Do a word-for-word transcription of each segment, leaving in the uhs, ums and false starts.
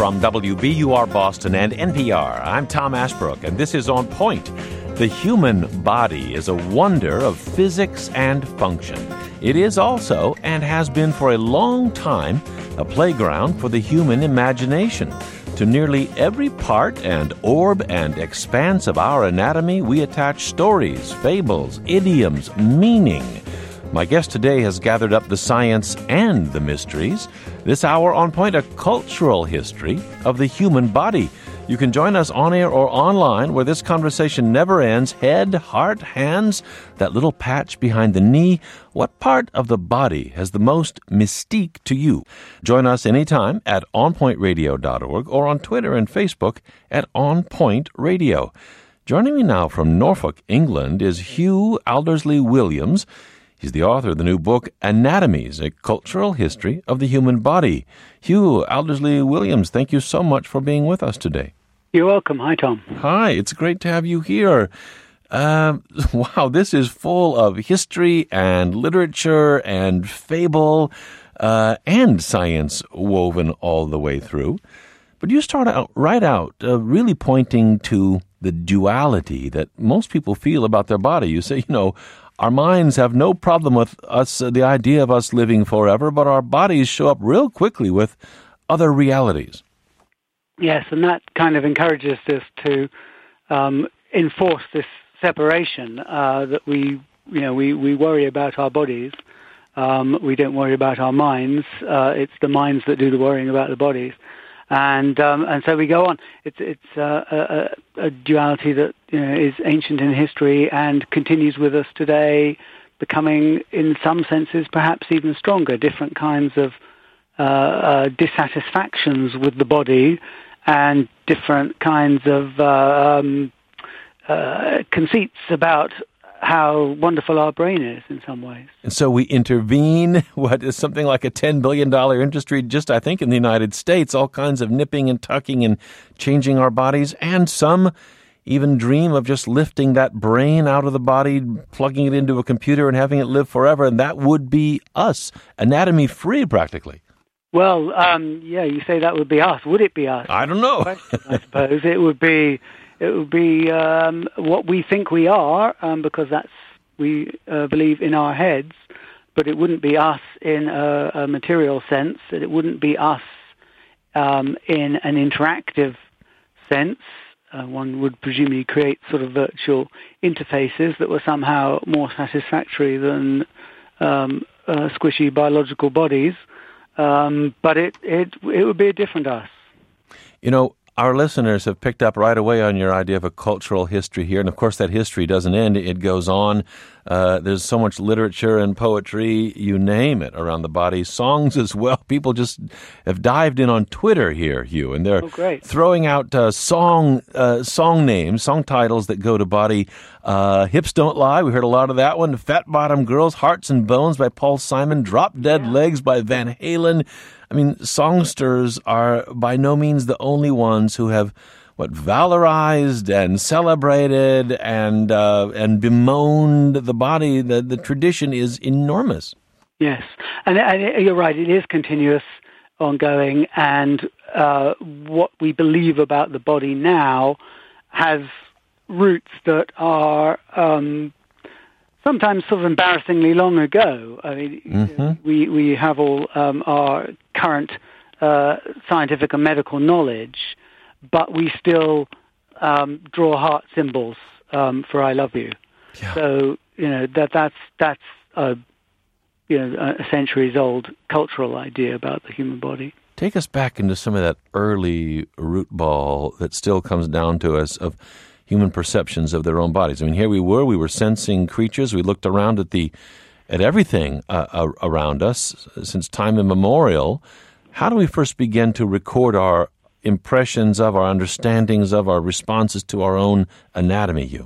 From W B U R Boston and N P R, I'm Tom Ashbrook, and this is On Point. The human body is a wonder of physics and function. It is also, and has been for a long time, a playground for the human imagination. To nearly every part and orb and expanse of our anatomy, we attach stories, fables, idioms, meaning. My guest today has gathered up the science and the mysteries. This hour on Point, a cultural history of the human body. You can join us on air or online, where this conversation never ends. Head, heart, hands, that little patch behind the knee. What part of the body has the most mystique to you? Join us anytime at on point radio dot org or on Twitter and Facebook at On Point Radio. Joining me now from Norfolk, England, is Hugh Aldersley Williams. He's the author of the new book, Anatomies, A Cultural History of the Human Body. Hugh Aldersley Williams, thank you so much for being with us today. You're welcome. Hi, Tom. Hi, it's great to have you here. Uh, wow, this is full of history and literature and fable uh, and science woven all the way through. But you start out right out uh, really pointing to the duality that most people feel about their body. You say, you know, our minds have no problem with us, uh, the idea of us living forever, but our bodies show up real quickly with other realities. Yes, and that kind of encourages us to um, enforce this separation uh, that we, you know, we, we worry about our bodies. Um, we don't worry about our minds. Uh, it's the minds that do the worrying about the bodies. And um, and so we go on. It's it's uh, a, a duality that, you know, is ancient in history and continues with us today, becoming, in some senses, perhaps even stronger. Different kinds of uh, uh, dissatisfactions with the body, and different kinds of uh, um, uh, conceits about how wonderful our brain is in some ways. And so we intervene, what is something like a ten billion dollars industry, just I think in the United States, all kinds of nipping and tucking and changing our bodies, and some even dream of just lifting that brain out of the body, plugging it into a computer and having it live forever, and that would be us, anatomy-free practically. Well, um, yeah, you say that would be us. Would it be us? I don't know. Question, I suppose it would be. It would be um, what we think we are, um, because that's we uh, believe in our heads. But it wouldn't be us in a, a material sense. It wouldn't be us um, in an interactive sense. Uh, one would presumably create sort of virtual interfaces that were somehow more satisfactory than um, uh, squishy biological bodies. Um, but it, it it would be a different us. You know, our listeners have picked up right away on your idea of a cultural history here. And, of course, that history doesn't end. It goes on. Uh, there's so much literature and poetry, you name it, around the body. Songs as well. People just have dived in on Twitter here, Hugh, and they're oh, throwing out uh, song uh, song names, song titles that go to body. Uh, Hips Don't Lie, we heard a lot of that one. Fat Bottom Girls, Hearts and Bones by Paul Simon. Drop Dead yeah. Legs by Van Halen. I mean, songsters are by no means the only ones who have, what, valorized and celebrated and uh, and bemoaned the body. The, the tradition is enormous. Yes, and, and you're right, it is continuous, ongoing, and uh, what we believe about the body now has roots that are um, sometimes sort of embarrassingly long ago. I mean, mm-hmm. we, we have all um, our current uh, scientific and medical knowledge, but we still um, draw heart symbols um, for "I love you." Yeah. So you know that that's that's a you know a centuries old cultural idea about the human body. Take us back into some of that early root ball that still comes down to us of human perceptions of their own bodies. I mean, here we were, we were sensing creatures. We looked around at the at everything uh, around us since time immemorial. How do we first begin to record our impressions of, our understandings of, our responses to our own anatomy, Hugh?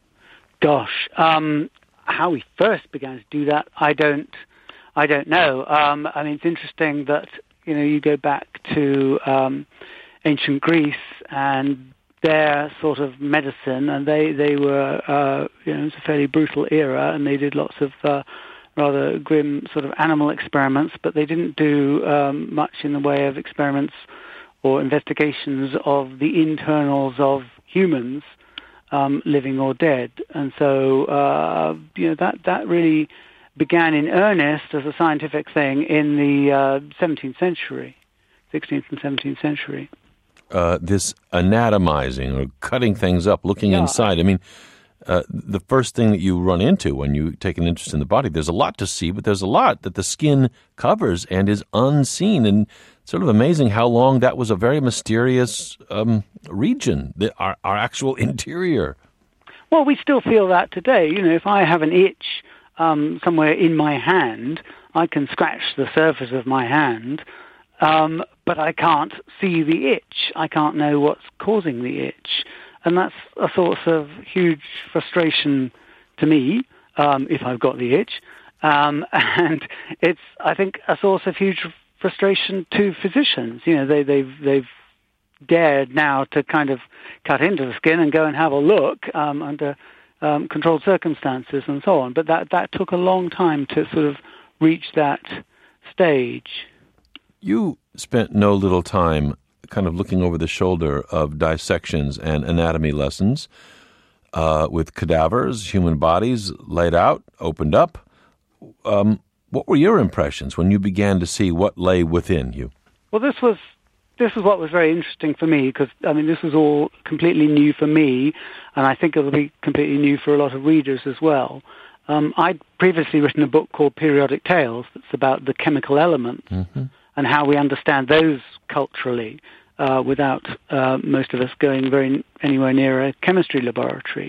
Gosh, um, how we first began to do that, I don't, I don't know. Um, I mean, it's interesting that you know you go back to um, ancient Greece and their sort of medicine, and they they were uh, you know it was a fairly brutal era, and they did lots of uh, rather grim sort of animal experiments, but they didn't do um, much in the way of experiments or investigations of the internals of humans, um, living or dead. And so, uh, you know, that, that really began in earnest as a scientific thing in the uh, seventeenth century, sixteenth and seventeenth century. Uh, this anatomizing or cutting things up, looking Yeah. inside. I mean, uh, the first thing that you run into when you take an interest in the body, there's a lot to see, but there's a lot that the skin covers and is unseen. And sort of amazing how long that was a very mysterious um, region, the, our, our actual interior. Well, we still feel that today. You know, if I have an itch um, somewhere in my hand, I can scratch the surface of my hand, um, but I can't see the itch. I can't know what's causing the itch. And that's a source of huge frustration to me, um, if I've got the itch. Um, and it's, I think, a source of huge frustration to physicians. You know, they, they've, they've dared now to kind of cut into the skin and go and have a look um, under um, controlled circumstances and so on. But that, that took a long time to sort of reach that stage. You spent no little time kind of looking over the shoulder of dissections and anatomy lessons uh, with cadavers, human bodies laid out, opened up. Um, what were your impressions when you began to see what lay within you? Well, this was this is what was very interesting for me, because, I mean, this was all completely new for me, and I think it'll be completely new for a lot of readers as well. Um, I'd previously written a book called Periodic Tales that's about the chemical elements mm-hmm. and how we understand those culturally uh, without uh, most of us going very anywhere near a chemistry laboratory.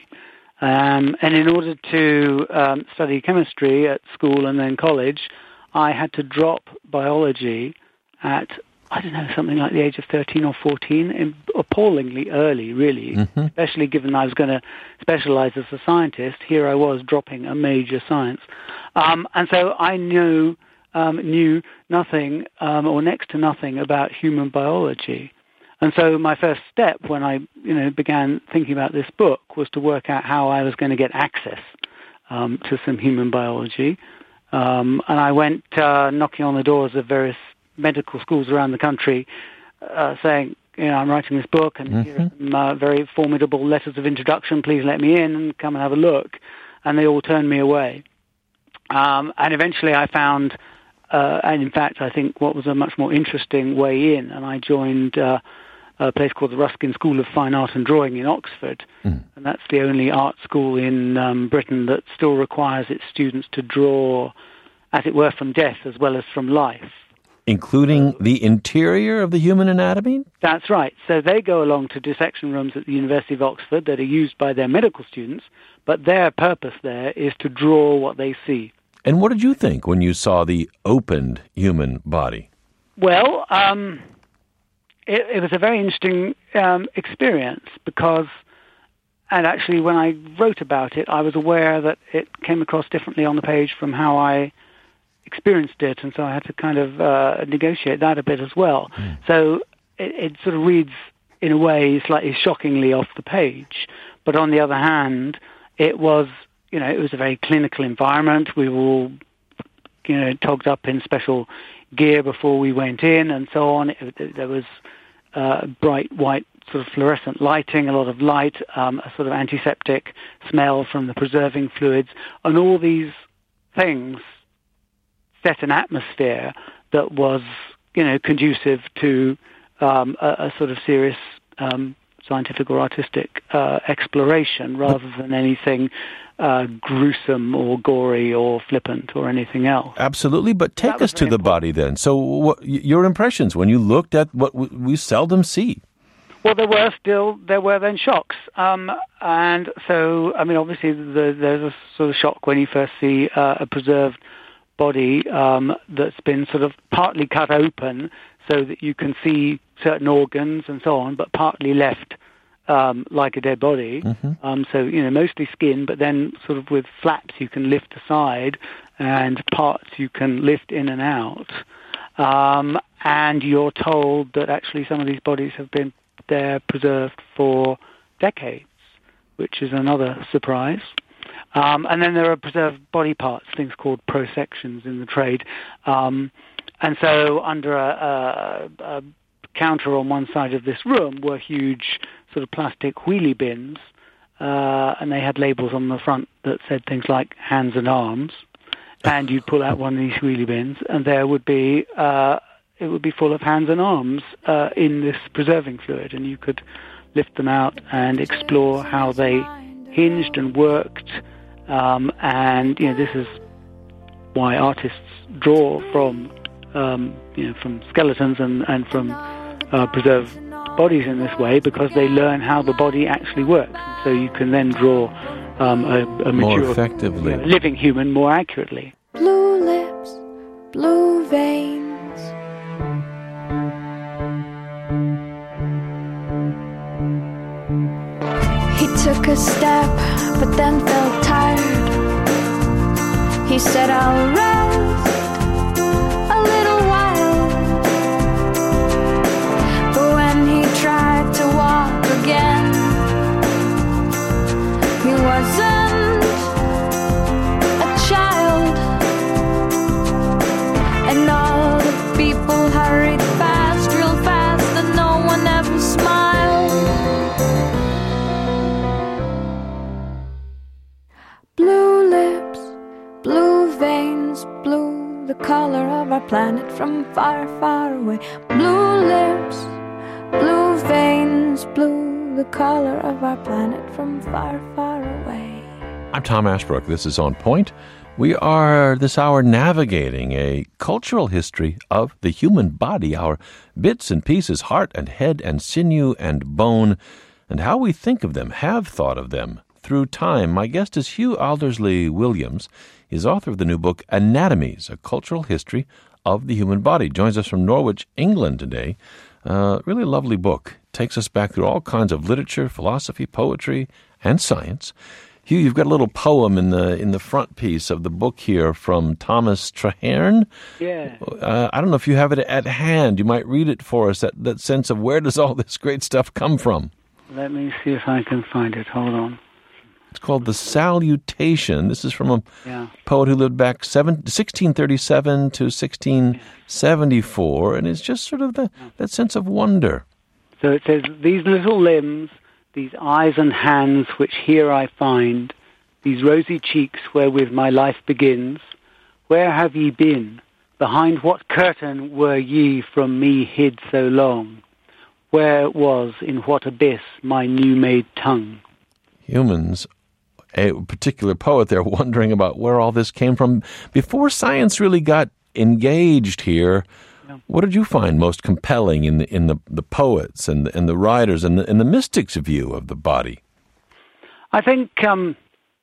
Um, and in order to um, study chemistry at school and then college, I had to drop biology at, I don't know, something like the age of thirteen or fourteen, appallingly early, really, mm-hmm. especially given I was going to specialize as a scientist. Here I was dropping a major science. Um, and so I knew, um, knew nothing um, or next to nothing about human biology. And so my first step when I, you know, began thinking about this book was to work out how I was going to get access um, to some human biology. Um, and I went uh, knocking on the doors of various medical schools around the country uh, saying, you know, I'm writing this book and mm-hmm. here are some uh, very formidable letters of introduction. Please let me in and come and have a look. And they all turned me away. Um, and eventually I found, uh, and in fact, I think what was a much more interesting way in, and I joined uh, a place called the Ruskin School of Fine Art and Drawing in Oxford. Mm. And that's the only art school in um, Britain that still requires its students to draw, as it were, from death as well as from life. Including the interior of the human anatomy? That's right. So they go along to dissection rooms at the University of Oxford that are used by their medical students, but their purpose there is to draw what they see. And what did you think when you saw the opened human body? Well, um, it, it was a very interesting um, experience because, and actually when I wrote about it, I was aware that it came across differently on the page from how I experienced it, and so I had to kind of uh, negotiate that a bit as well. Mm. So it, it sort of reads, in a way, slightly shockingly off the page. But on the other hand, it was, you know, it was a very clinical environment. We were all, you know, togged up in special gear before we went in, and so on. It, there was uh, bright white sort of fluorescent lighting, a lot of light, um, a sort of antiseptic smell from the preserving fluids, and all these things set an atmosphere that was, you know, conducive to um, a, a sort of serious um, scientific or artistic uh, exploration rather than anything uh, gruesome or gory or flippant or anything else. Absolutely, but take us to the body then. So what, your impressions when you looked at what we seldom see? Well, there were still, there were then shocks. Um, and so, I mean, obviously the, there's a sort of shock when you first see uh, a preserved body um, that's been sort of partly cut open so that you can see certain organs and so on, but partly left um, like a dead body. Mm-hmm. Um, so, you know, mostly skin, but then sort of with flaps you can lift aside and parts you can lift in and out. Um, and you're told that actually some of these bodies have been there preserved for decades, which is another surprise. Um, and then there are preserved body parts, things called prosections in the trade. Um, and so under a, a, a counter on one side of this room were huge sort of plastic wheelie bins, uh, and they had labels on the front that said things like hands and arms. And you'd pull out one of these wheelie bins, and there would be uh, it would be full of hands and arms uh, in this preserving fluid, and you could lift them out and explore how they hinged and worked. Um, and you know, this is why artists draw from um, you know from skeletons and and from uh, preserved bodies in this way, because they learn how the body actually works. And so you can then draw um, a, a mature, more effectively, you know, living human more accurately. Blue lips, blue veins. He took a step, but then felt tired. He said, I'll rest a little while. But when he tried to walk again, he wasn't a child. And all the people hurried fast, real fast, and no one ever smiled. Blue lips, blue veins, blue, the color of our planet from far, far away. Blue lips, blue veins, blue, the color of our planet from far, far away. I'm Tom Ashbrook. This is On Point. We are this hour navigating a cultural history of the human body, our bits and pieces, heart and head and sinew and bone, and how we think of them, have thought of them through time. My guest is Hugh Aldersley Williams. He's author of the new book, Anatomies, A Cultural History of the Human Body. Joins us from Norwich, England today. Uh, really lovely book. Takes us back through all kinds of literature, philosophy, poetry, and science. Hugh, you've got a little poem in the in the front piece of the book here from Thomas Traherne. Yeah. Uh, I don't know if you have it at hand. You might read it for us, that, that sense of where does all this great stuff come from? Let me see if I can find it. Hold on. It's called The Salutation. This is from a Yeah. poet who lived back seven, sixteen thirty-seven to sixteen seventy-four, and it's just sort of the, that sense of wonder. So it says, these little limbs, these eyes and hands which here I find, these rosy cheeks wherewith my life begins, where have ye been? Behind what curtain were ye from me hid so long? Where was, in what abyss, my new-made tongue? Humans, a particular poet there, wondering about where all this came from. Before science really got engaged here, yeah. What did you find most compelling in the, in the, the poets and the, and the writers and the, and the mystics' view of the body? I think um,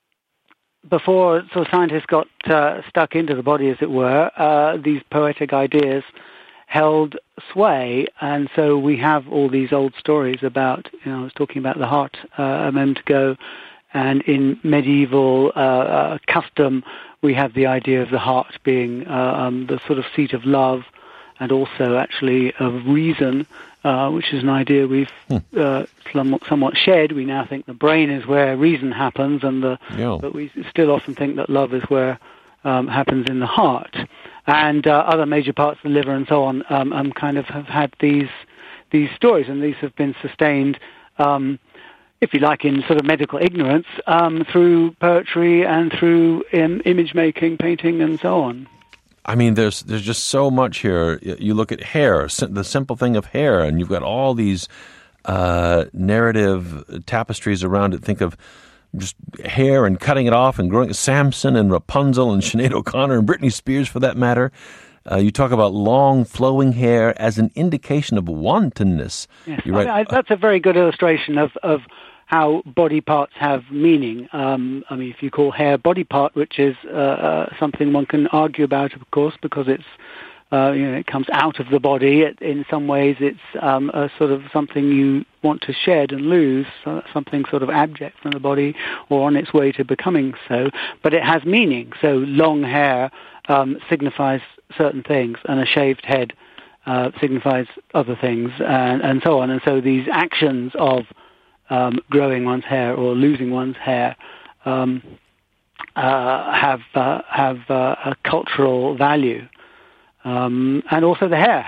before so scientists got uh, stuck into the body, as it were, uh, these poetic ideas held sway, and so we have all these old stories about, you know, I was talking about the heart uh, a moment ago, and in medieval uh, uh, custom, we have the idea of the heart being uh, um, the sort of seat of love, and also actually of reason, uh, which is an idea we've hmm. uh, somewhat, somewhat shed. We now think the brain is where reason happens, and the, yeah. but we still often think that love is where um, happens in the heart. And uh, other major parts of the liver and so on um, um, kind of have had these these stories, and these have been sustained, um, if you like, in sort of medical ignorance, um, through poetry and through um, image making, painting, and so on. I mean, there's there's just so much here. You look at hair, the simple thing of hair, and you've got all these uh, narrative tapestries around it. Think of just hair and cutting it off and growing Samson and Rapunzel and Sinead O'Connor and Britney Spears, for that matter. Uh, you talk about long flowing hair as an indication of wantonness. Yes, You're right. I, I, that's a very good illustration of, of how body parts have meaning. Um, I mean, if you call hair body part, which is uh, uh, something one can argue about, of course, because it's uh, you know, it comes out of the body. It, in some ways, it's um, a sort of something you want to shed and lose, uh, something sort of abject from the body or on its way to becoming so. But it has meaning. So long hair um, signifies certain things, and a shaved head uh, signifies other things, and, and so on. And so these actions of um, growing one's hair or losing one's hair um, uh, have uh, have uh, a cultural value. Um, and also the hair has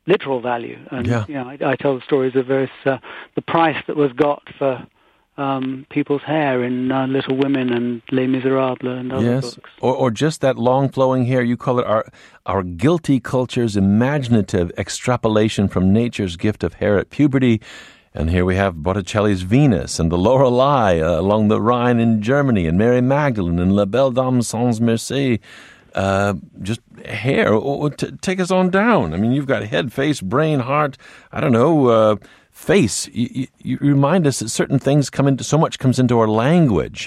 literal value. And yeah. you know, I, I tell the stories of various uh, the price that was got for um, people's hair in uh, Little Women and Les Miserables and other yes. books. Or, or just that long flowing hair. You call it our our guilty culture's imaginative extrapolation from nature's gift of hair at puberty. And here we have Botticelli's Venus and the Lorelei uh, along the Rhine in Germany, and Mary Magdalene and La Belle Dame sans Merci. Uh, just hair. Oh, t- take us on down. I mean, you've got head, face, brain, heart. I don't know. Uh, face. You, you, you remind us that certain things come into so much comes into our language.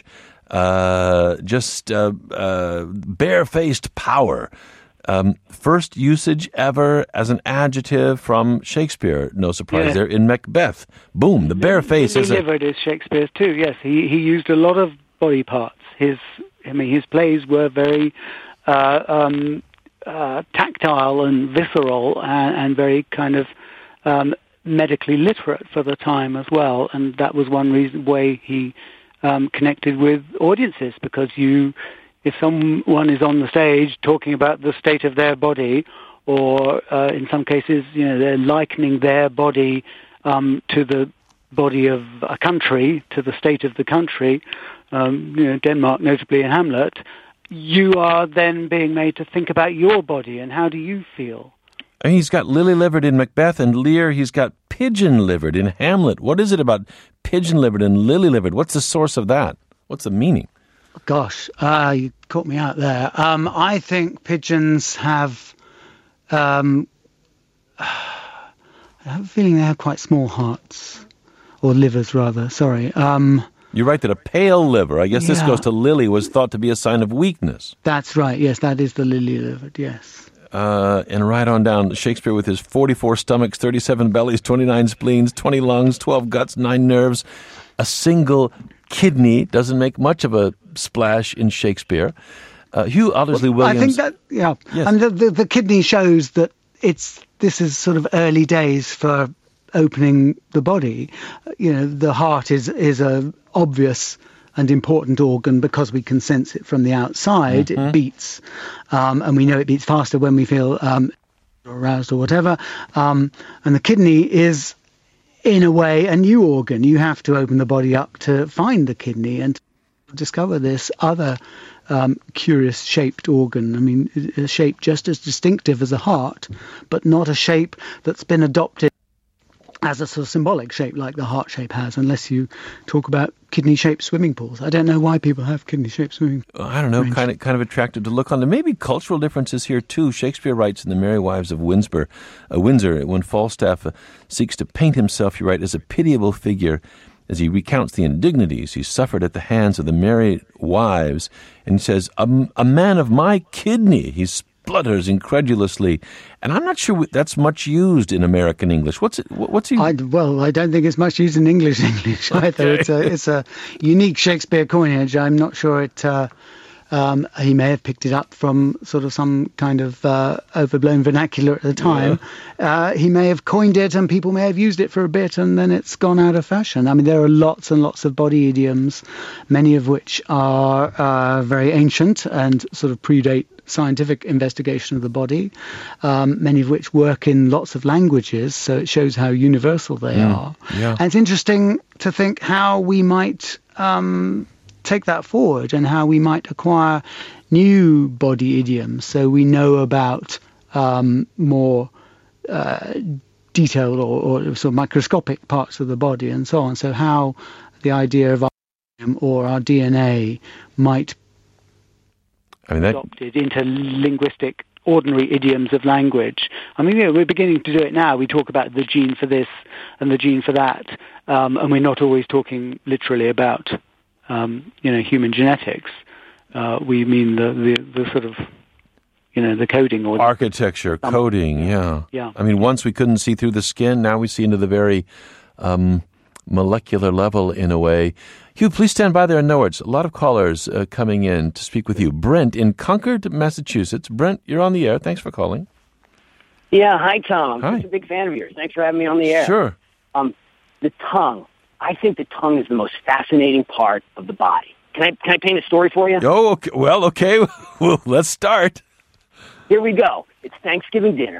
Uh, just uh, uh, barefaced power. Um, first usage ever as an adjective from Shakespeare. No surprise yeah. there in Macbeth. Boom, the bare face is a... Delivered is Shakespeare's too. Yes, he he used a lot of body parts. His I mean, his plays were very uh, um, uh, tactile and visceral and, and very kind of um, medically literate for the time as well. And that was one reason way he um, connected with audiences, because you. If someone is on the stage talking about the state of their body, or uh, in some cases, you know, they're likening their body um, to the body of a country, to the state of the country, um, you know, Denmark notably in Hamlet, you are then being made to think about your body and how do you feel. And he's got lily-livered in Macbeth, and Lear, he's got pigeon-livered in Hamlet. What is it about pigeon-livered and lily-livered? What's the source of that? What's the meaning? Gosh, uh, you caught me out there. Um, I think pigeons have, um, I have a feeling they have quite small hearts, or livers rather, sorry. Um, You're right that a pale liver, I guess yeah. this goes to lily, was thought to be a sign of weakness. That's right, yes, that is the lily-livered, yes. Uh, and right on down, Shakespeare with his forty-four stomachs, thirty-seven bellies, twenty-nine spleens, twenty lungs, twelve guts, nine nerves, a single kidney doesn't make much of a splash in Shakespeare. Uh, Hugh Aldersley well, Williams. I think that, yeah. Yes. And the, the, the kidney shows that it's this is sort of early days for opening the body. You know, the heart is is a obvious and important organ because we can sense it from the outside. Mm-hmm. It beats, um, and we know it beats faster when we feel um, aroused or whatever. Um, and the kidney is, in a way, a new organ. You have to open the body up to find the kidney and discover this other um, curious shaped organ. I mean, a shape just as distinctive as a heart, but not a shape that's been adopted as a sort of symbolic shape like the heart shape has, unless you talk about kidney-shaped swimming pools. I don't know why people have kidney-shaped swimming pools. I don't know, kind of kind of attractive to look on. There may be cultural differences here, too. Shakespeare writes in The Merry Wives of Windsor, uh, Windsor when Falstaff uh, seeks to paint himself, you write, as a pitiable figure as he recounts the indignities he suffered at the hands of the merry wives. And he says, a, a man of my kidney, he splutters incredulously. And I'm not sure that's much used in American English. What's it? What's he? I, well, I don't think it's much used in English English either. Okay. It's a it's a unique Shakespeare coinage. I'm not sure it. Uh, um, he may have picked it up from sort of some kind of uh, overblown vernacular at the time. Yeah. Uh, he may have coined it, and people may have used it for a bit, and then it's gone out of fashion. I mean, there are lots and lots of body idioms, many of which are uh, very ancient and sort of predate scientific investigation of the body, um, many of which work in lots of languages, so it shows how universal they mm, are. Yeah. And it's interesting to think how we might um, take that forward and how we might acquire new body idioms so we know about um, more uh, detailed or, or sort of microscopic parts of the body and so on. So how the idea of our or our D N A might I mean, that... adopted into linguistic, ordinary idioms of language. I mean, you know, we're beginning to do it now. We talk about the gene for this and the gene for that, um, and we're not always talking literally about, um, you know, human genetics. Uh, we mean the, the, the sort of, you know, the coding or architecture, um, coding. Yeah, yeah. I mean, once we couldn't see through the skin. Now we see into the very um, molecular level in a way. Hugh, please stand by there in Norwich. A lot of callers uh, coming in to speak with you. Brent in Concord, Massachusetts. Brent, you're on the air. Thanks for calling. Yeah, hi, Tom. Hi. I'm such a big fan of yours. Thanks for having me on the air. Sure. Um, the tongue. I think the tongue is the most fascinating part of the body. Can I can I paint a story for you? Oh, okay. Well, okay. Well, let's start. Here we go. It's Thanksgiving dinner,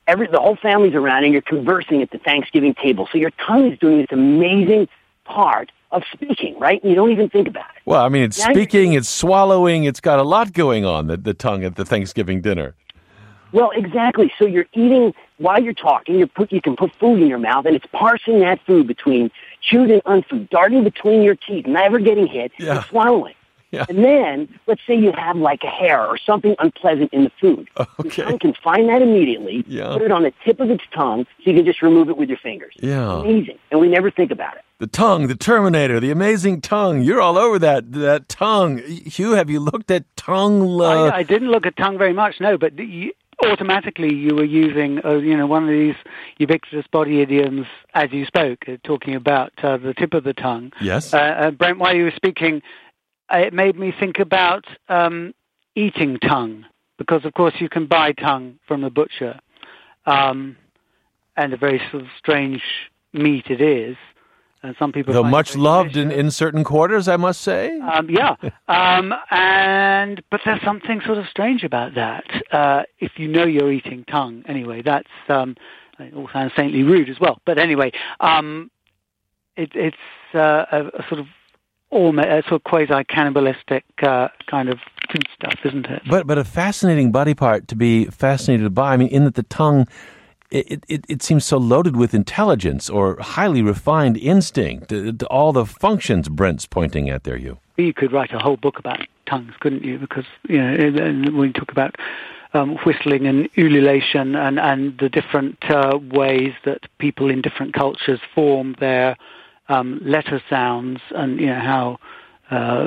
every the whole family's around, and you're conversing at the Thanksgiving table. So your tongue is doing this amazing part of speaking, right? You don't even think about it. Well, I mean, it's now speaking, it's swallowing, it's got a lot going on, the, the tongue at the Thanksgiving dinner. Well, exactly. So you're eating while you're talking. You put you can put food in your mouth, and it's parsing that food between chewed and unfood, darting between your teeth, never getting hit, Yeah. and swallowing. Yeah. And then, let's say you have like a hair or something unpleasant in the food. Okay. Your tongue can find that immediately, Yeah. put it on the tip of its tongue, so you can just remove it with your fingers. Yeah. Amazing. And we never think about it. The tongue, the Terminator, the amazing tongue. You're all over that that tongue. Hugh, have you looked at tongue? Uh, I, I didn't look at tongue very much, no, but you, automatically you were using, uh, you know, one of these ubiquitous body idioms as you spoke, uh, talking about uh, the tip of the tongue. Yes. Uh, uh, Brent, while you were speaking, uh, it made me think about um, eating tongue, because, of course, you can buy tongue from the butcher, um, and a very sort of strange meat it is. And some people Though find much it very loved in, delicious. in certain quarters, I must say. Um, yeah, um, and but there's something sort of strange about that. Uh, if you know you're eating tongue, anyway, that's um, it all sounds saintly rude as well. But anyway, um, it, it's uh, a, a sort of almost a sort of quasi cannibalistic uh, kind of food stuff, isn't it? But but a fascinating body part to be fascinated by. I mean, in that the tongue, it it, it seems so loaded with intelligence or highly refined instinct. Uh, to all the functions Brent's pointing at there, you. You could write a whole book about tongues, couldn't you? Because, you know, when we talk about um, whistling and ululation and, and the different uh, ways that people in different cultures form their um, letter sounds, and, you know, how uh,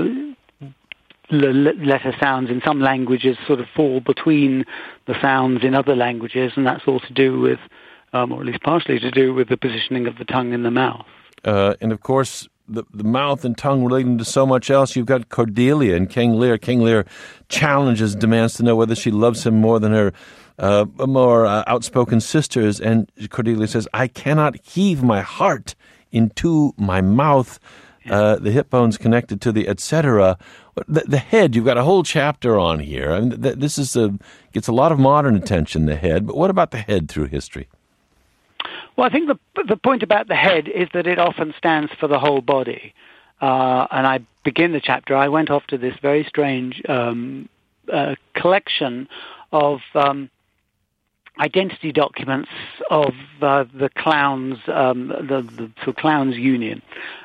l- letter sounds in some languages sort of fall between the sounds in other languages, and that's all to do with, um, or at least partially to do with the positioning of the tongue in the mouth. Uh, and of course, the the mouth and tongue relating to so much else. You've got Cordelia and King Lear. King Lear challenges, demands to know whether she loves him more than her uh, more uh, outspoken sisters. And Cordelia says, "I cannot heave my heart into my mouth." Uh, the hip bone's connected to the et cetera. The, the head, you've got a whole chapter on here. I mean, th- this is a gets a lot of modern attention, the head. But what about the head through history? Well, I think the the point about the head is that it often stands for the whole body. Uh, and I begin the chapter, I went off to this very strange um, uh, collection of um, identity documents of uh, the clowns, um, the, the, the clowns union.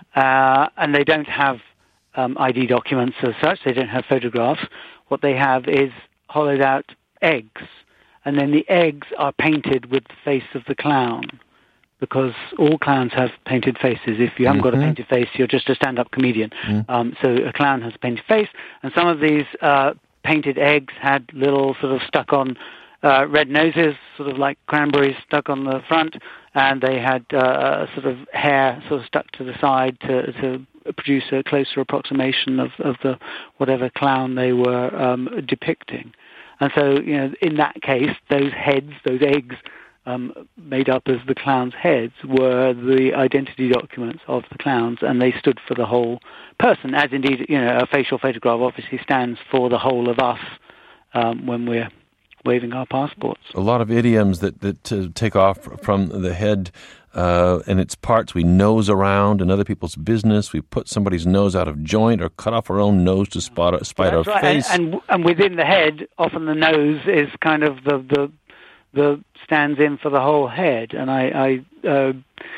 Uh, and they don't have um, I D documents as such, they don't have photographs. What they have is hollowed out eggs. And then the eggs are painted with the face of the clown, because all clowns have painted faces. If you haven't Mm-hmm. got a painted face, you're just a stand-up comedian. Mm. Um, so a clown has a painted face, and some of these uh, painted eggs had little sort of stuck-on uh, red noses, sort of like cranberries stuck on the front, and they had uh, sort of hair sort of stuck to the side to, to produce a closer approximation of, of the whatever clown they were um, depicting. And so, you know, in that case, those heads, those eggs, Um, made up as the clowns' heads, were the identity documents of the clowns, and they stood for the whole person, as indeed, you know, a facial photograph obviously stands for the whole of us um, when we're waving our passports. A lot of idioms that, that uh, take off from the head uh, and its parts. We nose around in other people's business. We put somebody's nose out of joint or cut off our own nose to spot, spite our That's right. face. And, and, and within the head, often the nose is kind of the... the the stands in for the whole head, and I, I uh,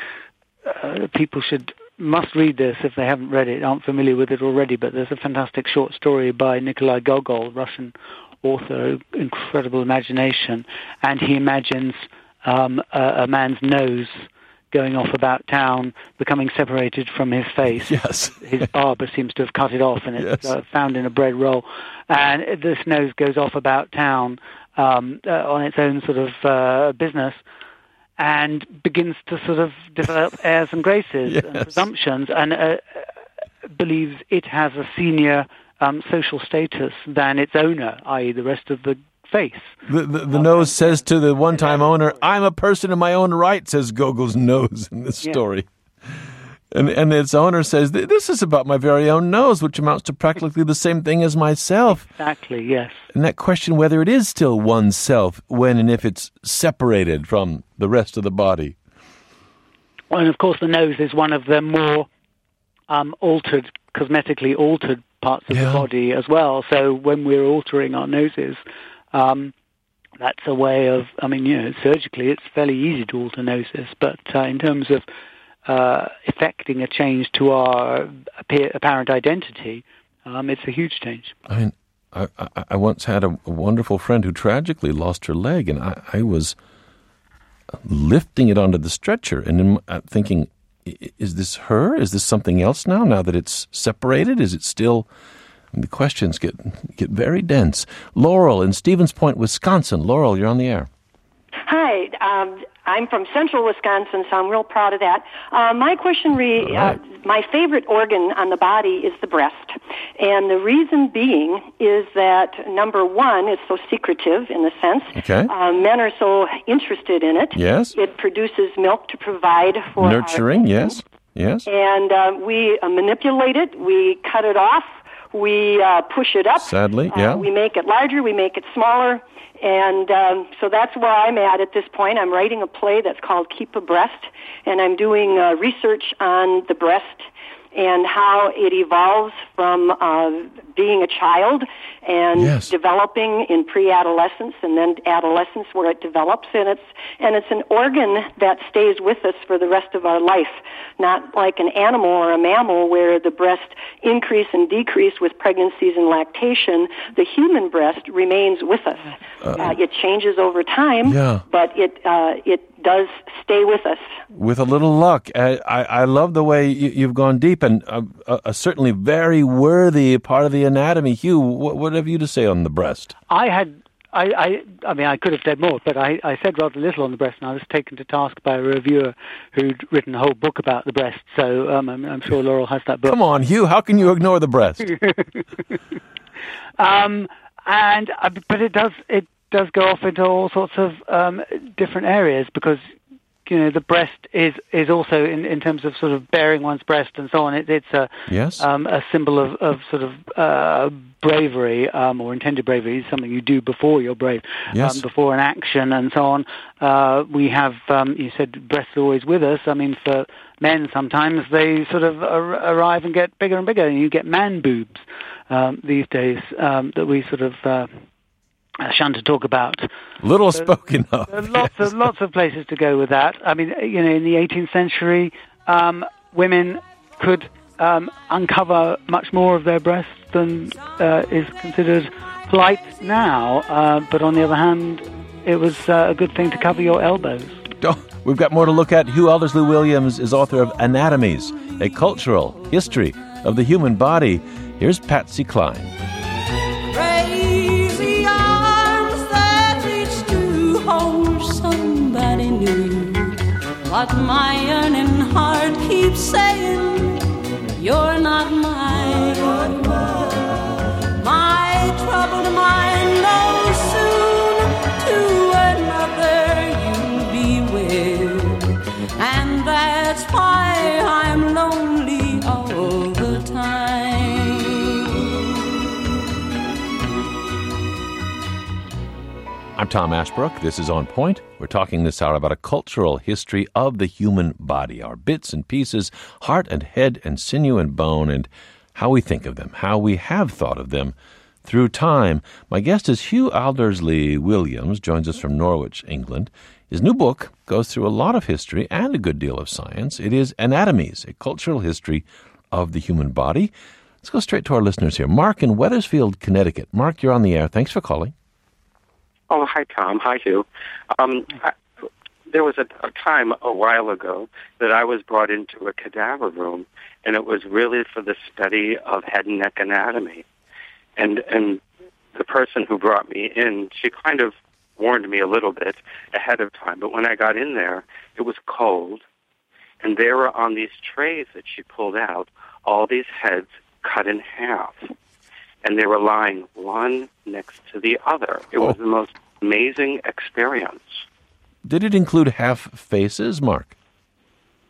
uh, people should must read this if they haven't read it, aren't familiar with it already. But there's a fantastic short story by Nikolai Gogol, Russian author, incredible imagination, and he imagines um, a, a man's nose going off about town, becoming separated from his face. Yes. His barber seems to have cut it off, and it's Yes. uh, found in a bread roll. And this nose goes off about town um, uh, on its own sort of uh, business, and begins to sort of develop airs and graces Yes. and presumptions, and uh, believes it has a senior um, social status than its owner, that is the rest of the face. The, the, the nose says to the one-time owner, "I'm a person in my own right," says Gogol's nose in this Yeah. story. And, and its owner says, this is about my very own nose, which amounts to practically the same thing as myself. Exactly, yes. And that question whether it is still oneself when and if it's separated from the rest of the body. Well, and of course the nose is one of the more um, altered, cosmetically altered parts of Yeah. the body as well. So when we're altering our noses, um, that's a way of, I mean, you know, surgically it's fairly easy to alter noses, but uh, in terms of uh, effecting a change to our appear, apparent identity, um, it's a huge change. I mean, I, I, I once had a, a wonderful friend who tragically lost her leg, and I, I was lifting it onto the stretcher and in, uh, thinking, is this her? Is this something else now, now that it's separated? Is it still... And the questions get get very dense. Laurel in Stevens Point, Wisconsin. Laurel, you're on the air. Hi, um, I'm from central Wisconsin, so I'm real proud of that. Uh, my question, re- right. uh, my favorite organ on the body is the breast. And the reason being is that, number one, it's so secretive in a sense. Okay. Uh, men are so interested in it. Yes. It produces milk to provide for Nurturing, our yes. Yes. And uh, we uh, manipulate it, we cut it off, we uh, push it up. Sadly, uh, yeah. We make it larger, we make it smaller. And um, so that's where I'm at at this point. I'm writing a play that's called Keep a Breast, and I'm doing uh, research on the breast and how it evolves from uh, being a child and Yes. developing in pre-adolescence and then adolescence where it develops. And it's, and it's an organ that stays with us for the rest of our life, not like an animal or a mammal where the breast increase and decrease with pregnancies and lactation. The human breast remains with us. Uh, uh, it changes over time, Yeah. but it uh, it does stay with us. With a little luck. I, I, I love the way you, you've gone deep and uh, a, a certainly very worthy part of the anatomy. Hugh, what, what have you to say on the breast? I had, I, I, I mean, I could have said more, but I, I said rather little on the breast, and I was taken to task by a reviewer who'd written a whole book about the breast. So um, I'm, I'm sure Laurel has that book. Come on, Hugh, how can you ignore the breast? um, and uh, but it does it does go off into all sorts of um, different areas because. You know, the breast is, is also, in, in terms of sort of bearing one's breast and so on, it, it's a Yes. um, a symbol of, of sort of uh, bravery um, or intended bravery. It's something you do before you're brave, Yes. um, before an action and so on. Uh, we have, um, you said breasts are always with us. I mean, for men, sometimes they sort of ar- arrive and get bigger and bigger, and you get man boobs um, these days um, that we sort of... Uh, Uh, shun to talk about. Little There- spoken of. There are lots yes. of lots of places to go with that. I mean, you know, in the eighteenth century, um, women could um, uncover much more of their breasts than uh, is considered polite now. Uh, but on the other hand, it was uh, a good thing to cover your elbows. Oh, we've got more to look at. Hugh Aldersley Williams is author of Anatomies, a cultural history of the human body. Here's Patsy Cline. Crazy arms that reach to hold somebody new, but my yearning heart keeps saying, you're not mine. My troubled mind knows soon to another you'll be with, and that's why I'm lonely all the time. I'm Tom Ashbrook. This is On Point. We're talking this hour about a cultural history of the human body, our bits and pieces, heart and head and sinew and bone, and how we think of them, how we have thought of them through time. My guest is Hugh Aldersley Williams, joins us from Norwich, England. His new book goes through a lot of history and a good deal of science. It is Anatomies, a cultural history of the human body. Let's go straight to our listeners here. Mark in Wethersfield, Connecticut. Mark, you're on the air. Thanks for calling. Oh, hi, Tom. Hi, Hugh. Um, I, there was a, a time a while ago that I was brought into a cadaver room, and it was really for the study of head and neck anatomy. And and the person who brought me in, she kind of warned me a little bit ahead of time. But when I got in there, it was cold, and there were on these trays that she pulled out all these heads cut in half. And they were lying one next to the other. It was Oh. the most amazing experience. Did it include half faces, Mark?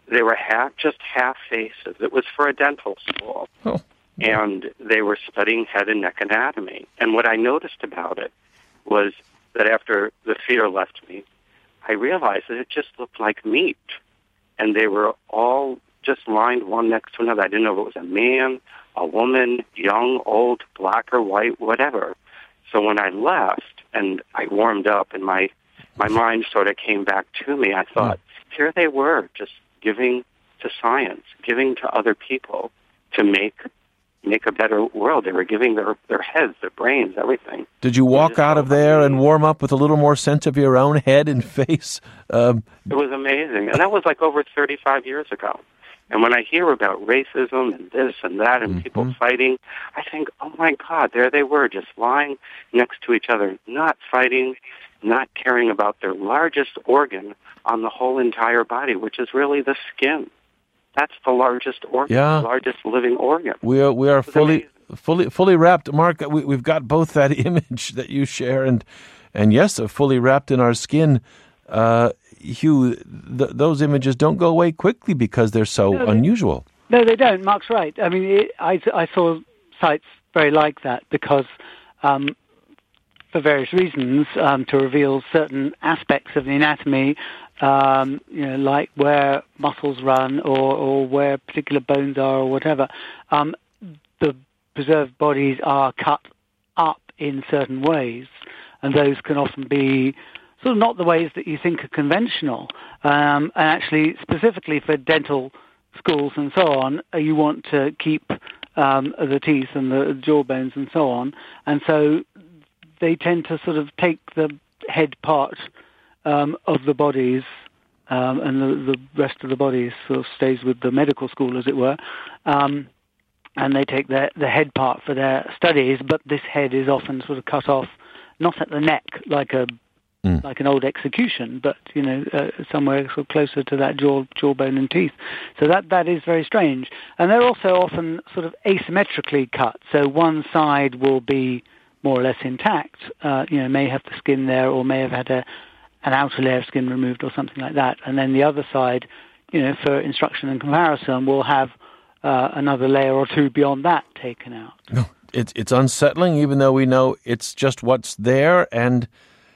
they were half, just half faces. It was for a dental school. Oh. And they were studying head and neck anatomy. And what I noticed about it was that after the fear left me, I realized that it just looked like meat. And they were all just lined one next to another. I didn't know if it was a man, a woman, young, old, black or white, whatever. So when I left and I warmed up and my, my mind sort of came back to me, I thought, mm. here they were, just giving to science, giving to other people to make make a better world. They were giving their, their heads, their brains, everything. Did you walk out of there and warm up with a little more sense of your own head and face? Um, it was amazing. And that was like over thirty-five years ago. And when I hear about racism and this and that and mm-hmm. people fighting, I think, oh my God, there they were just lying next to each other, not fighting, not caring about their largest organ on the whole entire body, which is really the skin. That's the largest organ, yeah. the largest living organ. We are we are fully amazing. fully fully wrapped. Mark, we, we've got both that image that you share and and yes, fully wrapped in our skin. Uh, Hugh, th- those images don't go away quickly because they're so no, they, unusual. No, they don't. Mark's right. I mean, it, I I saw sites very like that because. Um, for various reasons, um, to reveal certain aspects of the anatomy, um, you know, like where muscles run or, or where particular bones are or whatever. Um, the preserved bodies are cut up in certain ways, and those can often be sort of not the ways that you think are conventional. Um, and actually, specifically for dental schools and so on, uh, you want to keep um, the teeth and the jaw bones and so on. And so they tend to sort of take the head part um, of the bodies um, and the, the rest of the body sort of stays with the medical school, as it were. Um, and they take the, the head part for their studies, but this head is often sort of cut off, not at the neck like a mm. like an old execution, but you know uh, somewhere sort of closer to that jaw jawbone and teeth. So that that is very strange. And they're also often sort of asymmetrically cut. So one side will be more or less intact, uh, you know, may have the skin there or may have had a, an outer layer of skin removed or something like that. And then the other side, you know, for instruction and comparison, will have uh, another layer or two beyond that taken out. No, it's it's unsettling, even though we know it's just what's there and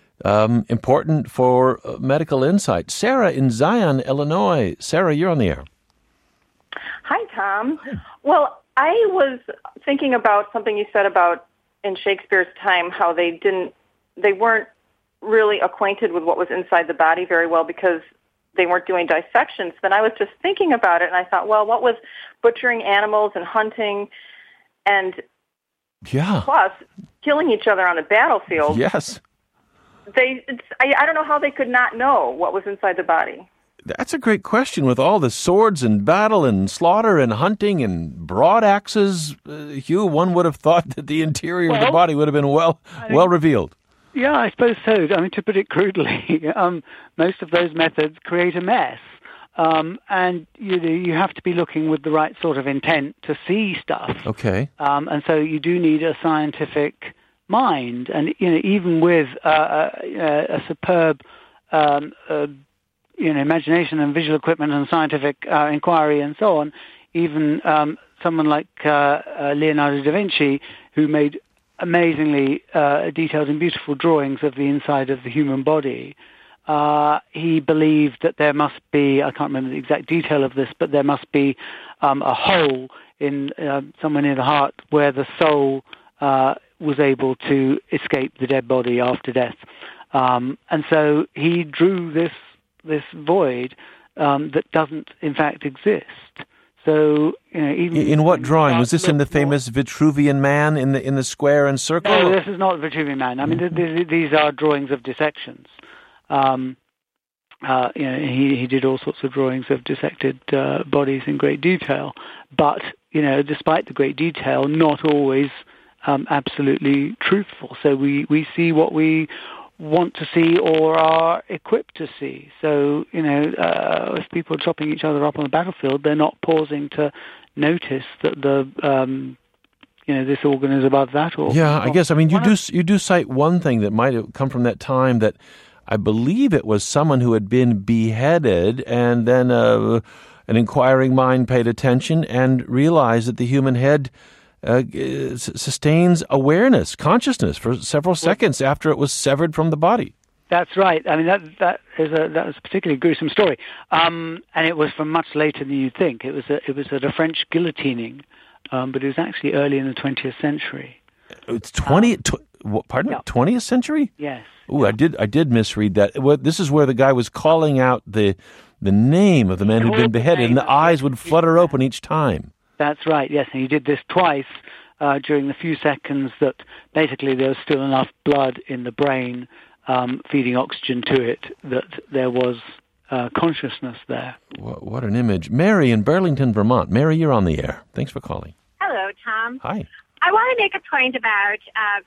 um, important for uh, medical insight. Sarah in Zion, Illinois. Sarah, you're on the air. Hi, Tom. Hi. Well, I was thinking about something you said about in Shakespeare's time, how they didn't, they weren't really acquainted with what was inside the body very well because they weren't doing dissections. Then I was just thinking about it, and I thought, well, what was butchering animals and hunting, and yeah, plus killing each other on the battlefield? Yes, they. It's, I, I don't know how they could not know what was inside the body. That's a great question. With all the swords and battle and slaughter and hunting and broad axes, uh, Hugh, one would have thought that the interior well, of the body would have been well I well mean, revealed. Yeah, I suppose so. I mean, to put it crudely, um, most of those methods create a mess. Um, and you know, you have to be looking with the right sort of intent to see stuff. Okay. Um, and so you do need a scientific mind. And, you know, even with uh, a, a superb um, uh, you know, imagination and visual equipment and scientific uh, inquiry and so on, even um, someone like uh, uh, Leonardo da Vinci, who made amazingly uh, detailed and beautiful drawings of the inside of the human body, uh, he believed that there must be, I can't remember the exact detail of this, but there must be um, a hole in uh, somewhere near the heart where the soul uh, was able to escape the dead body after death. Um, and so he drew this this void um, that doesn't, in fact, exist. So, you know, even in what drawing was this? In the famous Vitruvian Man in the in the square and circle? No, this is not Vitruvian Man. I mean, th- th- these are drawings of dissections. Um, uh, you know, he he did all sorts of drawings of dissected uh, bodies in great detail. But you know, despite the great detail, not always um, absolutely truthful. So we we see what we want to see or are equipped to see. So, you know, uh, if people are chopping each other up on the battlefield, they're not pausing to notice that the, um, you know, this organ is above that organ. Yeah, I guess, I mean, you do, you do cite one thing that might have come from that time that I believe it was someone who had been beheaded and then uh, an inquiring mind paid attention and realized that the human head uh, sustains awareness, consciousness for several seconds after it was severed from the body. That's right. I mean, that that is a that was a particularly gruesome story, um, and it was from much later than you'd think. It was a, it was at a French guillotining, um, but it was actually early in the twentieth century. It's twenty. Um, tw- pardon, yeah. twentieth century. Yes. Oh, I did I did misread that. Well, this is where the guy was calling out the the name of the man who'd been beheaded, and the eyes would flutter open each time. That's right. Yes, and he did this twice uh, during the few seconds that basically there was still enough blood in the brain. Um, feeding oxygen to it, that there was uh, consciousness there. What, what an image. Mary in Burlington, Vermont. Mary, you're on the air. Thanks for calling. Hello, Tom. Hi. I want to make a point about uh,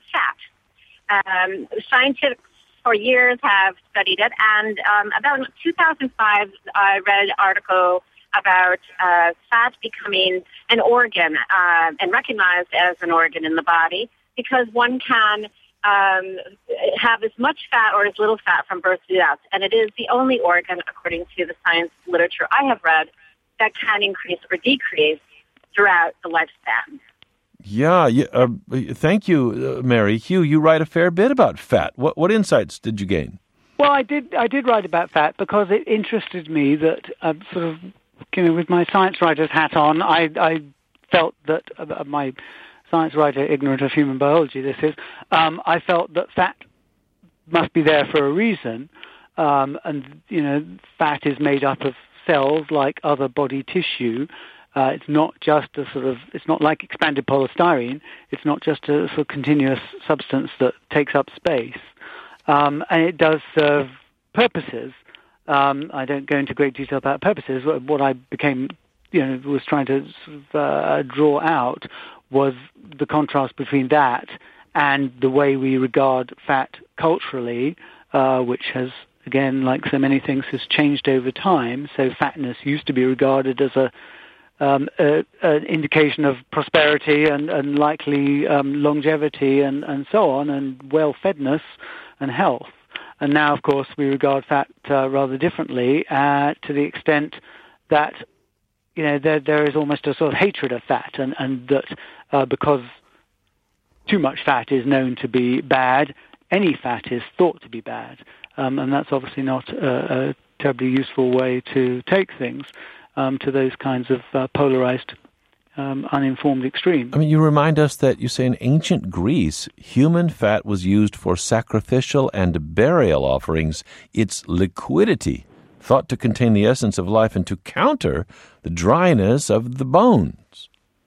fat. Um, scientists for years have studied it, and um, about two thousand five, I read an article about uh, fat becoming an organ uh, and recognized as an organ in the body because one can Um, have as much fat or as little fat from birth to death. And it is the only organ, according to the science literature I have read, that can increase or decrease throughout the lifespan. Yeah, yeah uh, thank you, uh, Mary. Hugh, you write a fair bit about fat. What what insights did you gain? Well, I did I did write about fat because it interested me that uh, sort of, you know, with my science writer's hat on, I, I felt that uh, my science writer, ignorant of human biology, this is, um, I felt that fat must be there for a reason. Um, and, you know, fat is made up of cells like other body tissue. Uh, it's not just a sort of, it's not like expanded polystyrene. It's not just a sort of continuous substance that takes up space. Um, and it does serve purposes. Um, I don't go into great detail about purposes. What I became, you know, was trying to sort of, uh, draw out was the contrast between that and the way we regard fat culturally, uh, which has, again, like so many things, has changed over time. So fatness used to be regarded as a um, a, an indication of prosperity and, and likely um, longevity and, and so on, and well-fedness and health. And now, of course, we regard fat uh, rather differently uh, to the extent that, you know, there there is almost a sort of hatred of fat, and, and that uh, because too much fat is known to be bad, any fat is thought to be bad. Um, and that's obviously not a, a terribly useful way to take things um, to those kinds of uh, polarized, um, uninformed extremes. I mean, you remind us that you say in ancient Greece, human fat was used for sacrificial and burial offerings. Its liquidity thought to contain the essence of life and to counter the dryness of the bones.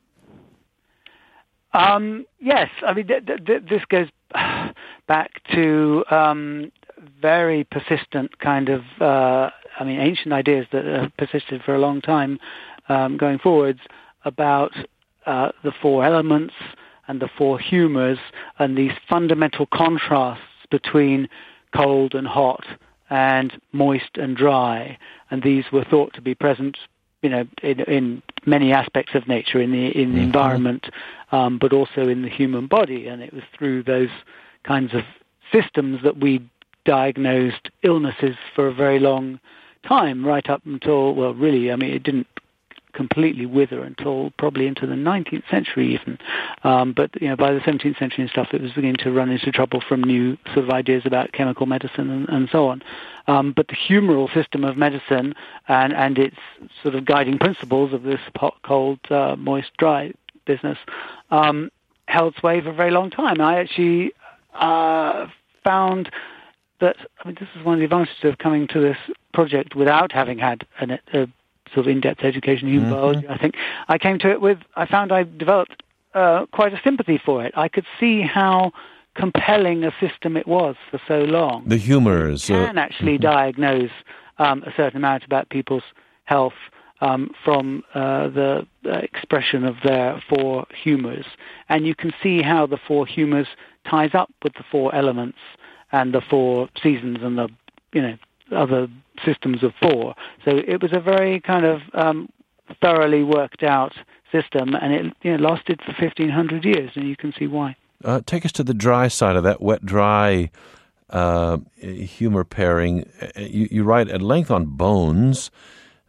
Um, yes, I mean, th- th- this goes back to um, very persistent kind of, uh, I mean, ancient ideas that have persisted for a long time um, going forwards about uh, the four elements and the four humors and these fundamental contrasts between cold and hot and moist and dry. And these were thought to be present, you know, in, in many aspects of nature, in the in the mm-hmm. environment, um, but also in the human body. And it was through those kinds of systems that we diagnosed illnesses for a very long time, right up until, well, really, I mean, it didn't completely wither until probably into the nineteenth century even. Um, but, you know, by the seventeenth century and stuff, it was beginning to run into trouble from new sort of ideas about chemical medicine and, and so on. Um, but the humoral system of medicine and, and its sort of guiding principles of this hot, cold, uh, moist, dry business um, held sway for a very long time. I actually uh, found that, I mean, this is one of the advantages of coming to this project without having had an, a sort of in-depth education in human mm-hmm. biology. I think I came to it with, I found I developed uh, quite a sympathy for it. I could see how compelling a system it was for so long. The humors. You can uh, actually mm-hmm. diagnose um, a certain amount about people's health um, from uh, the uh, expression of their four humors. And you can see how the four humors ties up with the four elements and the four seasons and the, you know, other systems of four. So it was a very kind of um, thoroughly worked out system, and it, you know, lasted for fifteen hundred years, and you can see why. Uh, take us to the dry side of that wet-dry uh, humor pairing. You, you write at length on bones.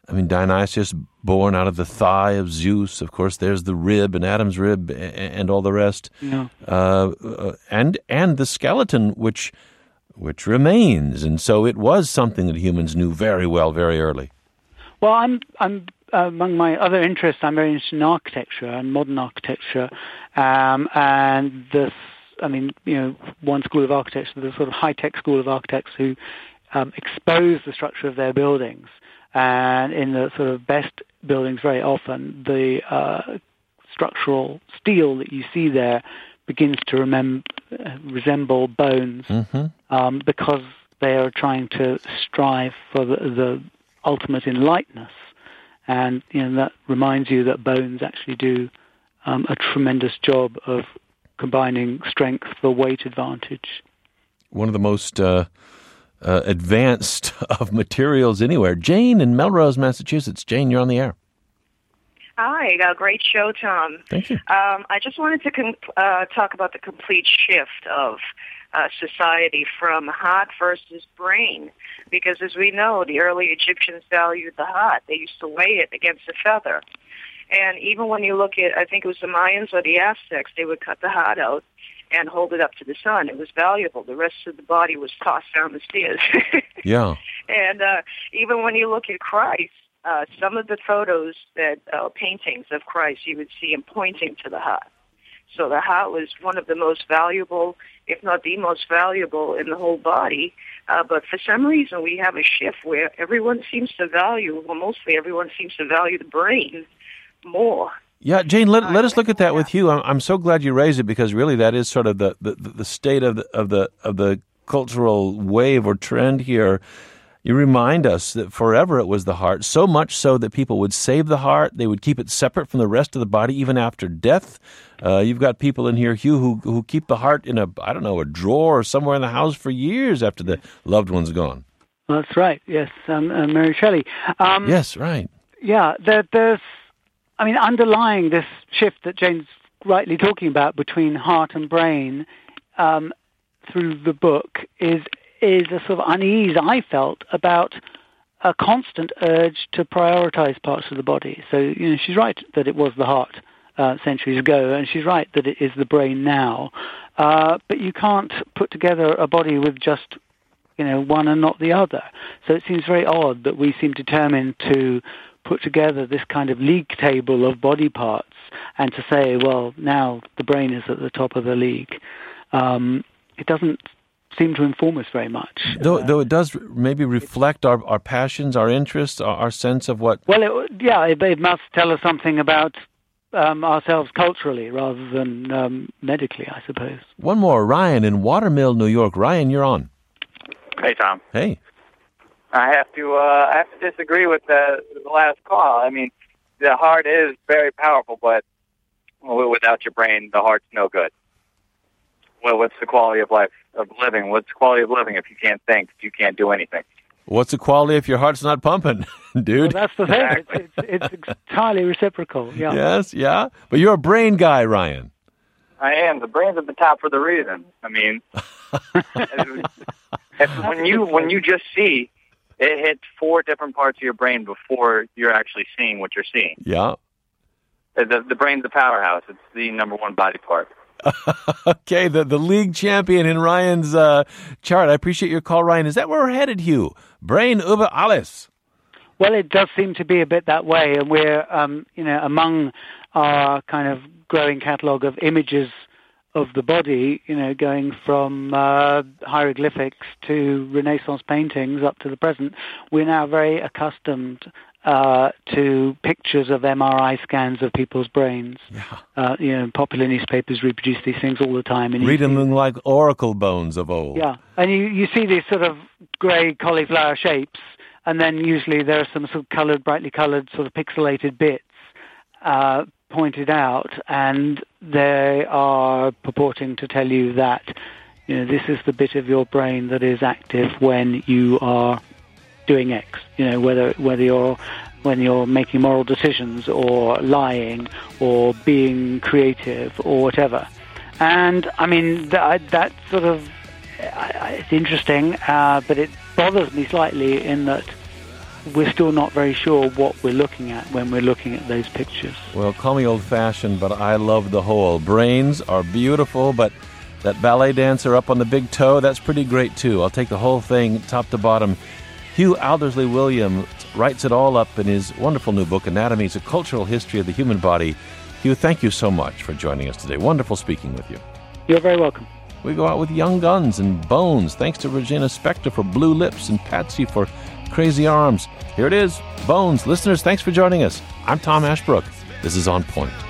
I mean, Dionysius, born out of the thigh of Zeus. Of course, there's the rib and Adam's rib and all the rest. Yeah. Uh, uh, and and the skeleton, which which remains. And so it was something that humans knew very well, very early. Well, I'm I'm uh, among my other interests, I'm very interested in architecture and modern architecture, um, and this. I mean, you know, one school of architecture, the sort of high-tech school of architects who um, expose the structure of their buildings. And in the sort of best buildings, very often, the uh, structural steel that you see there begins to remem- resemble bones mm-hmm. um, because they are trying to strive for the, the ultimate in lightness. And, you know, that reminds you that bones actually do um, a tremendous job of combining strength for weight advantage. One of the most uh, uh, advanced of materials anywhere. Jane in Melrose, Massachusetts. Jane, you're on the air. Hi, uh, great show, Tom. Thank you. Um, I just wanted to com- uh, talk about the complete shift of uh, society from heart versus brain, because as we know, the early Egyptians valued the heart. They used to weigh it against a feather. And even when you look at, I think it was the Mayans or the Aztecs, they would cut the heart out and hold it up to the sun. It was valuable. The rest of the body was tossed down the stairs. Yeah. And uh, even when you look at Christ, uh, some of the photos, that uh, paintings of Christ, you would see him pointing to the heart. So the heart was one of the most valuable, if not the most valuable, in the whole body. Uh, but for some reason, we have a shift where everyone seems to value, well, mostly everyone seems to value the brain more. Yeah, Jane, let, let us look at that with you. I'm, I'm so glad you raised it, because really that is sort of the, the, the state of the, of the of the cultural wave or trend here. You remind us that forever it was the heart, so much so that people would save the heart. They would keep it separate from the rest of the body, even after death. Uh, you've got people in here, Hugh, who, who keep the heart in a, I don't know, a drawer or somewhere in the house for years after the loved one's gone. That's right, yes, um, uh, Mary Shelley. Um, yes, right. Yeah, there, there's... I mean, underlying this shift that Jane's rightly talking about between heart and brain um, through the book is is a sort of unease I felt about a constant urge to prioritize parts of the body. So, you know, she's right that it was the heart uh, centuries ago, and she's right that it is the brain now. Uh, but you can't put together a body with just, you know, one and not the other. So it seems very odd that we seem determined to put together this kind of league table of body parts and to say, well, now the brain is at the top of the league. Um, it doesn't seem to inform us very much. Though, uh, though it does maybe reflect our, our passions, our interests, our, our sense of what... Well, it, yeah, it, it must tell us something about um, ourselves culturally rather than um, medically, I suppose. One more. Ryan in Watermill, New York. Ryan, you're on. Hey, Tom. Hey. I have to uh, I have to disagree with the, the last call. I mean, the heart is very powerful, but well, without your brain, the heart's no good. Well, what's the quality of life, of living? What's the quality of living if you can't think, if you can't do anything? What's the quality if your heart's not pumping, dude? Well, that's the thing. It's, it's, it's entirely reciprocal. Yeah. Yes, yeah. But you're a brain guy, Ryan. I am. The brain's at the top for the reason. I mean, if, when you when you just see, it hits four different parts of your brain before you're actually seeing what you're seeing. Yeah. The, the brain's the powerhouse. It's the number one body part. Okay, the, the league champion in Ryan's uh, chart. I appreciate your call, Ryan. Is that where we're headed, Hugh? Brain über alles. Well, it does seem to be a bit that way, and we're, um, you know, among our kind of growing catalogue of images of the body, you know, going from uh, hieroglyphics to Renaissance paintings up to the present, we're now very accustomed uh, to pictures of M R I scans of people's brains. Yeah. Uh, you know, popular newspapers reproduce these things all the time. And Read them like oracle bones of old. Yeah, and you, you see these sort of grey cauliflower shapes, and then usually there are some sort of coloured, brightly coloured, sort of pixelated bits uh, pointed out, and they are purporting to tell you that, you know, this is the bit of your brain that is active when you are doing X. You know, whether whether you're when you're making moral decisions or lying or being creative or whatever. And I mean that that sort of it's interesting, uh, but it bothers me slightly in that we're still not very sure what we're looking at when we're looking at those pictures. Well, call me old-fashioned, but I love the whole. Brains are beautiful, but that ballet dancer up on the big toe, that's pretty great too. I'll take the whole thing top to bottom. Hugh Aldersley-Williams writes it all up in his wonderful new book, Anatomy: A Cultural History of the Human Body. Hugh, thank you so much for joining us today. Wonderful speaking with you. You're very welcome. We go out with Young Guns and Bones. Thanks to Regina Spektor for Blue Lips and Patsy for Crazy Arms. Here it is, Bones. Listeners, thanks for joining us. I'm Tom Ashbrook. This is On Point.